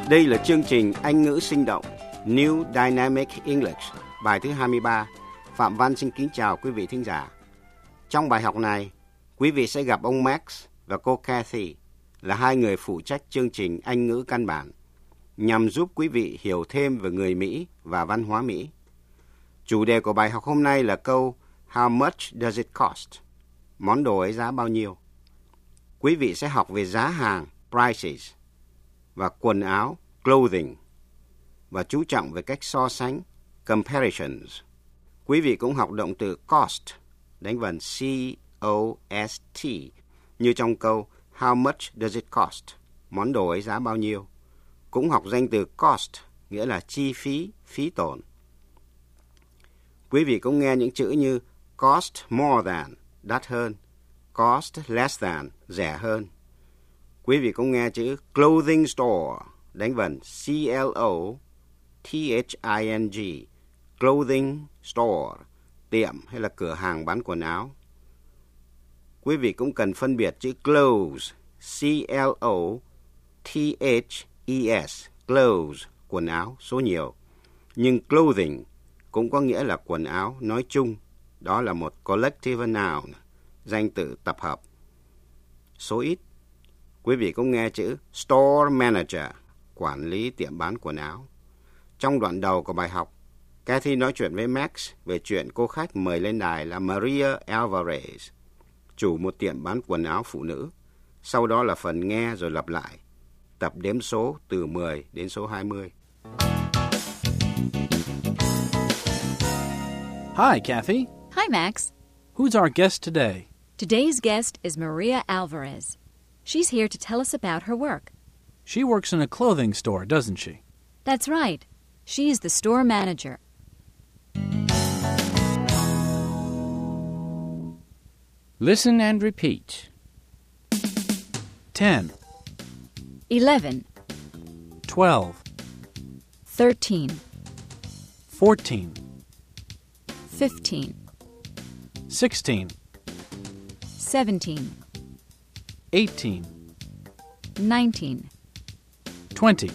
Đây là chương trình Anh ngữ sinh động New Dynamic English, bài thứ 23. Phạm Văn xin kính chào quý vị thính giả. Trong bài học này, quý vị sẽ gặp ông Max và cô Kathy là hai người phụ trách chương trình Anh ngữ căn bản nhằm giúp quý vị hiểu thêm về người Mỹ và văn hóa Mỹ. Chủ đề của bài học hôm nay là câu How much does it cost? Món đồ ấy giá bao nhiêu? Quý vị sẽ học về giá hàng prices và quần áo clothing và chú trọng về cách so sánh comparisons. Quý vị cũng học động từ cost, đánh vần C-O-S-T, như trong câu How much does it cost? Món đồ ấy giá bao nhiêu? Cũng học danh từ cost, nghĩa là chi phí, phí tổn. Quý vị cũng nghe những chữ như cost more than, đắt hơn, cost less than, rẻ hơn. Quý vị cũng nghe chữ clothing store, đánh vần C-L-O-T-H-I-N-G, clothing store, tiệm hay là cửa hàng bán quần áo. Quý vị cũng cần phân biệt chữ clothes, C-L-O-T-H-E-S, clothes, quần áo, số nhiều. Nhưng clothing cũng có nghĩa là quần áo nói chung, đó là một collective noun, danh từ tập hợp. Số ít, quý vị cũng nghe chữ store manager, quản lý tiệm bán quần áo. Trong đoạn đầu của bài học, Kathy nói chuyện với Max về chuyện cô khách mời lên đài là Maria Alvarez, chủ một tiệm bán quần áo phụ nữ. Sau đó là phần nghe rồi lặp lại, tập đếm số từ 10 đến số 20. Hi, Kathy. Hi, Max. Who's our guest today? Today's guest is Maria Alvarez. She's here to tell us about her work. She works in a clothing store, doesn't she? That's right. She's the store manager. Listen and repeat. 10, 11, 12, 13, 14, 15, 16, 17, 18, 19. 20.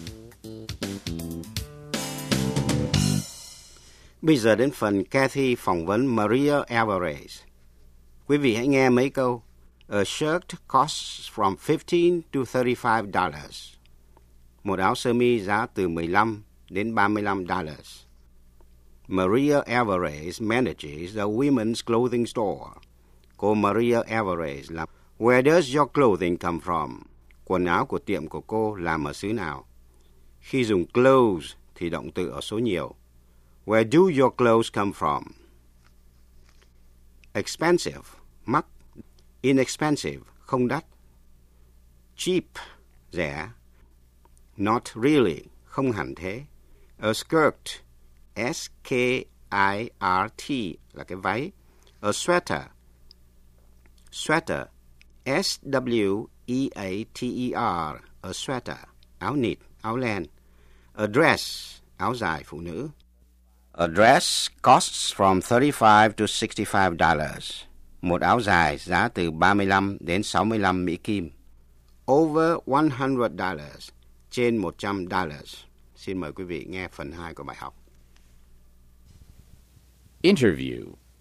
Bây giờ đến phần Kathy phỏng vấn Maria Alvarez. Quý vị hãy nghe mấy câu. A shirt costs from $15 to $35. Một áo sơ mi giá từ 15 đến $35. Maria Alvarez manages a women's clothing store. Cô Maria Alvarez là Where does your clothing come from? Quần áo của tiệm của cô làm ở xứ nào? Khi dùng clothes thì động từ ở số nhiều. Where do your clothes come from? Expensive, mắc. Inexpensive, không đắt. Cheap, rẻ. Not really, không hẳn thế. A skirt, S-K-I-R-T, là cái váy. A sweater, sweater, S-W-E-A-T-E-R, a sweater, áo nịt, áo len. A dress, áo dài phụ nữ. A dress costs from $35 to $65. Một áo dài giá từ 35 đến 65 Mỹ Kim. Over $100, trên $100. Xin mời quý vị nghe phần 2 của bài học. Interview.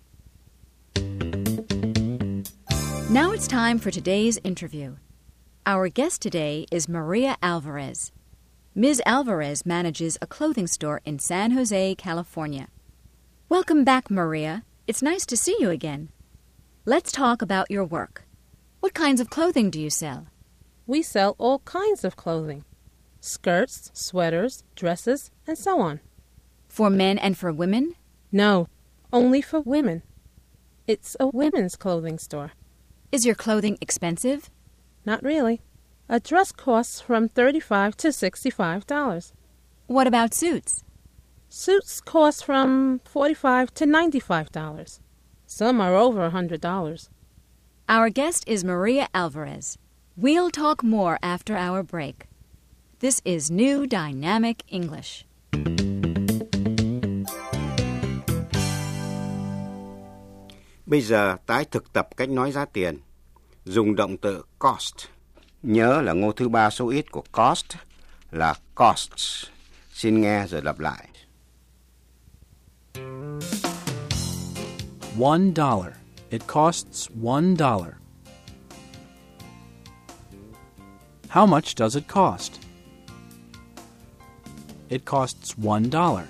Now it's time for today's interview. Our guest today is Maria Alvarez. Ms. Alvarez manages a clothing store in San Jose, California. Welcome back, Maria. It's nice to see you again. Let's talk about your work. What kinds of clothing do you sell? We sell all kinds of clothing. Skirts, sweaters, dresses, and so on. For men and for women? No, only for women. It's a women's clothing store. Is your clothing expensive? Not really. A dress costs from $35 to $65. What about suits? Suits cost from $45 to $95. Some are over $100. Our guest is Maria Alvarez. We'll talk more after our break. This is New Dynamic English. Bây giờ tái thực tập cách nói giá tiền. Dùng động từ cost. Nhớ là ngô thứ ba số ít của cost là costs. Xin nghe rồi lặp lại. $1. It costs $1. How much does it cost? It costs $1.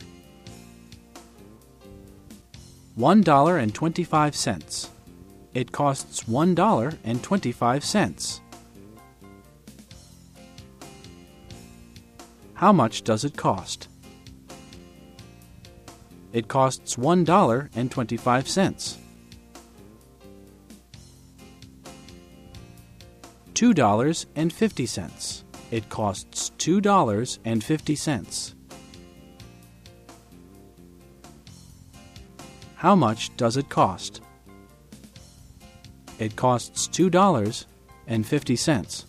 $1.25. It costs $1.25. How much does it cost? It costs $1.25. $2.50. It costs $2.50. How much does it cost? It costs $2.50.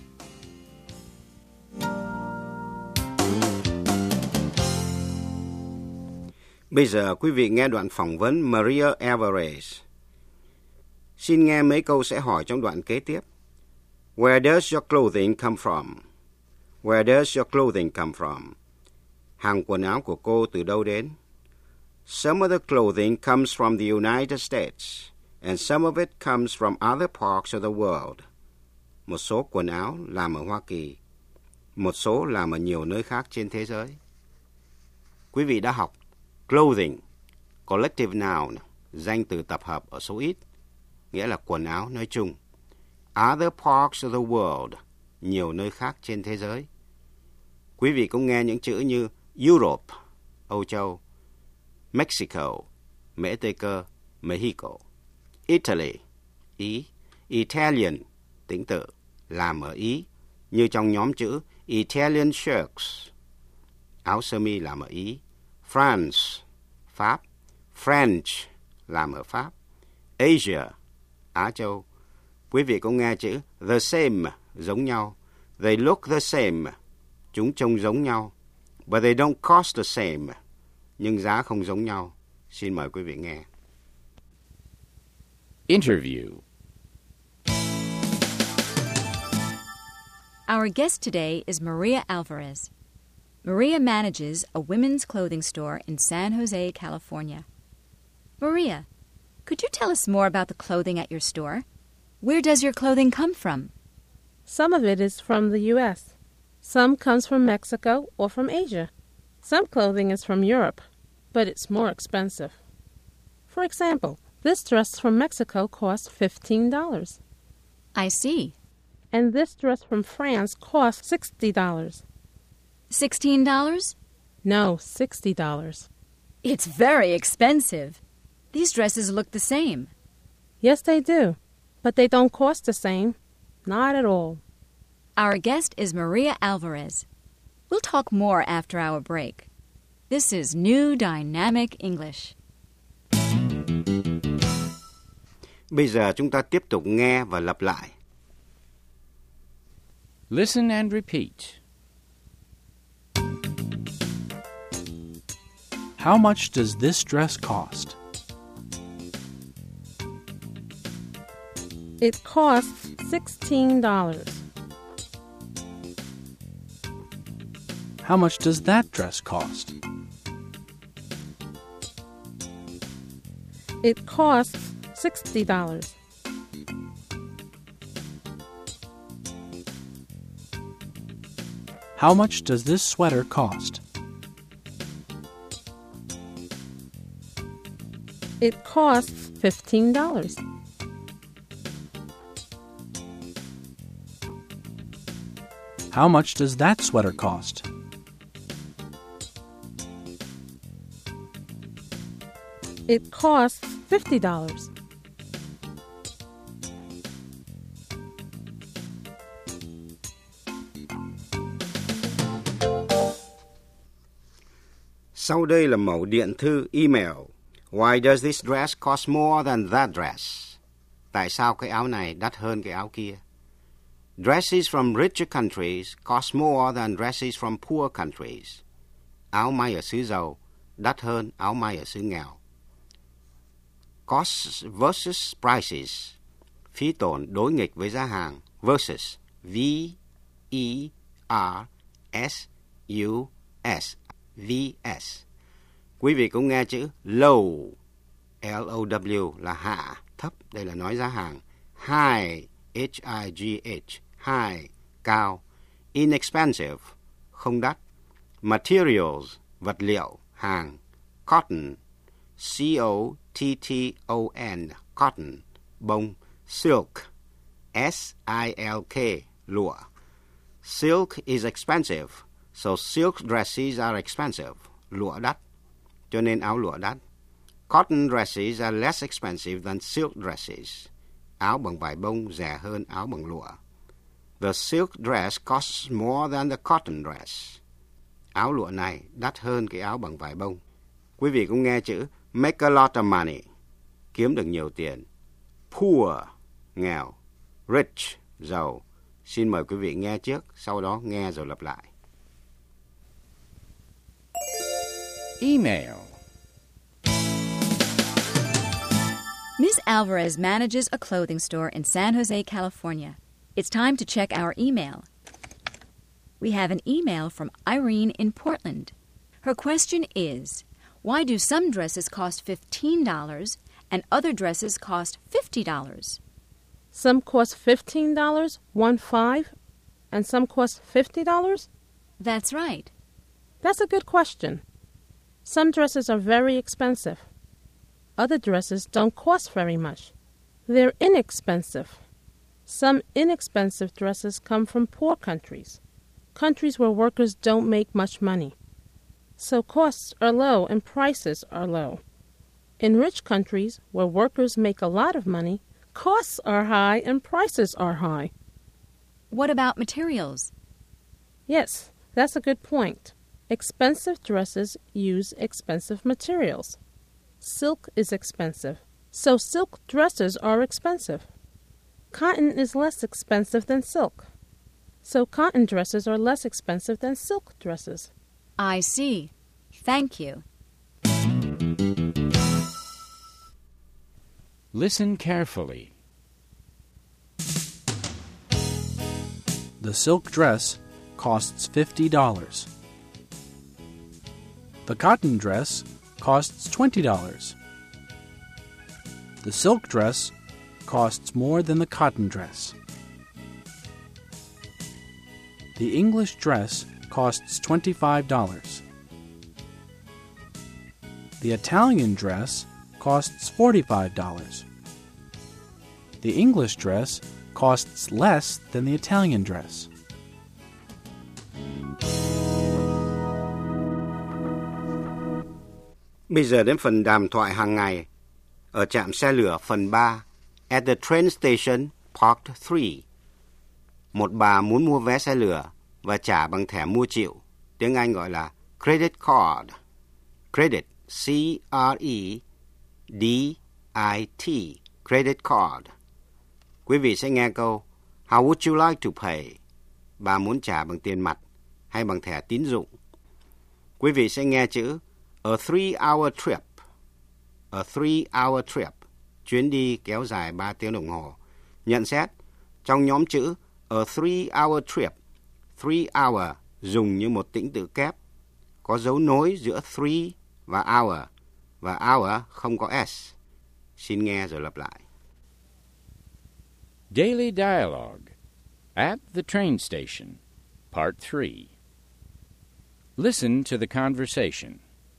Bây giờ quý vị nghe đoạn phỏng vấn Maria Alvarez. Xin nghe mấy câu sẽ hỏi trong đoạn kế tiếp. Where does your clothing come from? Where does your clothing come from? Hàng quần áo của cô từ đâu đến? Some of the clothing comes from the United States, and some of it comes from other parts of the world. Một số quần áo làm ở Hoa Kỳ, một số làm ở nhiều nơi khác trên thế giới. Quý vị đã học clothing, collective noun, danh từ tập hợp ở số ít, nghĩa là quần áo nói chung. Other parts of the world, nhiều nơi khác trên thế giới. Quý vị cũng nghe những chữ như Europe, Âu Châu, Mexico, Mễ Tây Cơ, Mexico, Italy, Ý, Italian, tính tự, làm ở Ý, như trong nhóm chữ Italian shirts, áo sơ mi làm ở Ý, France, Pháp, French, làm ở Pháp, Asia, Á Châu. Quý vị cũng nghe chữ the same, giống nhau. They look the same, chúng trông giống nhau. But they don't cost the same, nhưng giá không giống nhau. Xin mời quý vị nghe. Interview. Our guest today is Maria Alvarez. Maria manages a women's clothing store in San Jose, California. Maria, could you tell us more about the clothing at your store? Where does your clothing come from? Some of it is from the U.S. Some comes from Mexico or from Asia. Some clothing is from Europe, but it's more expensive. For example, this dress from Mexico costs $15. I see. And this dress from France costs $60. $16? No, $60. It's very expensive. These dresses look the same. Yes, they do. But they don't cost the same. Not at all. Our guest is Maria Alvarez. We'll talk more after our break. This is New Dynamic English. Bây giờ chúng ta tiếp tục nghe và lặp lại. Listen and repeat. How much does this dress cost? It costs $16. How much does that dress cost? It costs $60. How much does this sweater cost? It costs $15. How much does that sweater cost? It costs $50. Sau đây là mẫu điện thư email. Why does this dress cost more than that dress? Tại sao cái áo này đắt hơn cái áo kia? Dresses from richer countries cost more than dresses from poor countries. Áo may ở xứ giàu đắt hơn áo may ở xứ nghèo. Costs versus prices. Phí tổn đối nghịch với giá hàng versus V-E-R-S-U-S. S-U-S-V-S. Quý vị cũng nghe chữ low, L-O-W là hạ, thấp, đây là nói giá hàng. High, H-I-G-H, high, cao. Inexpensive, không đắt. Materials, vật liệu, hàng. Cotton, C-O-T-T-O-N, cotton, bông. Silk, S-I-L-K, lụa. Silk is expensive, so silk dresses are expensive. Lụa đắt, cho nên áo lụa đắt. Cotton dresses are less expensive than silk dresses. Áo bằng vải bông rẻ hơn áo bằng lụa. The silk dress costs more than the cotton dress. Áo lụa này đắt hơn cái áo bằng vải bông. Quý vị cũng nghe chữ make a lot of money, kiếm được nhiều tiền. Poor, nghèo. Rich, giàu. Xin mời quý vị nghe trước, sau đó nghe rồi lặp lại. Email. Ms. Alvarez manages a clothing store in San Jose, California. It's time to check our email. We have an email from Irene in Portland. Her question is, why do some dresses cost $15 and other dresses cost $50? Some cost $15, 1-5, and some cost $50? That's right. That's a good question. Some dresses are very expensive. Other dresses don't cost very much. They're inexpensive. Some inexpensive dresses come from poor countries, countries where workers don't make much money. So costs are low and prices are low. In rich countries where workers make a lot of money, costs are high and prices are high. What about materials? Yes, that's a good point. Expensive dresses use expensive materials. Silk is expensive, so silk dresses are expensive. Cotton is less expensive than silk, so cotton dresses are less expensive than silk dresses. I see. Thank you. Listen carefully. The silk dress costs $50. The cotton dress costs $20. The silk dress costs more than the cotton dress. The English dress costs $25. The Italian dress costs $45. The English dress costs less than the Italian dress. Bây giờ đến phần đàm thoại hàng ngày. Ở trạm xe lửa phần 3, at the train station, part 3. Một bà muốn mua vé xe lửa và trả bằng thẻ mua chịu. Tiếng Anh gọi là credit card. Credit, C-R-E-D-I-T, credit card. Quý vị sẽ nghe câu How would you like to pay? Bà muốn trả bằng tiền mặt hay bằng thẻ tín dụng. Quý vị sẽ nghe chữ a 3-hour trip. A 3-hour trip, chuyến đi kéo dài 3 tiếng đồng hồ. Nhận xét, trong nhóm chữ a 3-hour trip, 3-hour dùng như một tĩnh tự kép, có dấu nối giữa 3 và hour không có s. Xin nghe rồi lặp lại. Daily Dialogue. At the train station. Part 3. Listen to the conversation.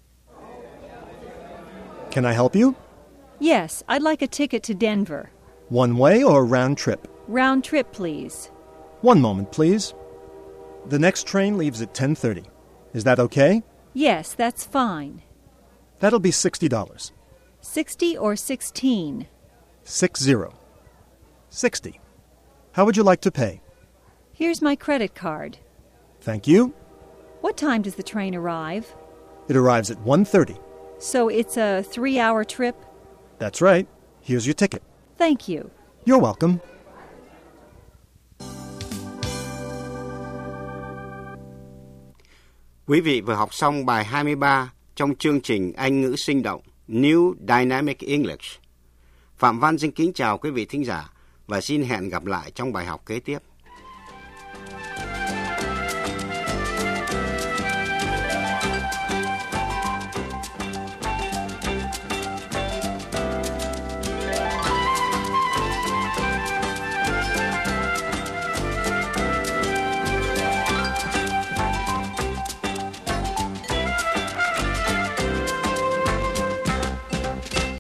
Can I help you? Yes, I'd like a ticket to Denver. One way or round trip? Round trip, please. One moment, please. The next train leaves at 10:30. Is that okay? Yes, that's fine. That'll be $60. 60 or 16? 60. 60. How would you like to pay? Here's my credit card. Thank you. What time does the train arrive? It arrives at 1:30. So it's a 3-hour trip? That's right. Here's your ticket. Thank you. You're welcome. Quý vị vừa học xong bài 23 trong chương trình Anh ngữ sinh động New Dynamic English. Phạm Văn xin kính chào quý vị thính giả và xin hẹn gặp lại trong bài học kế tiếp.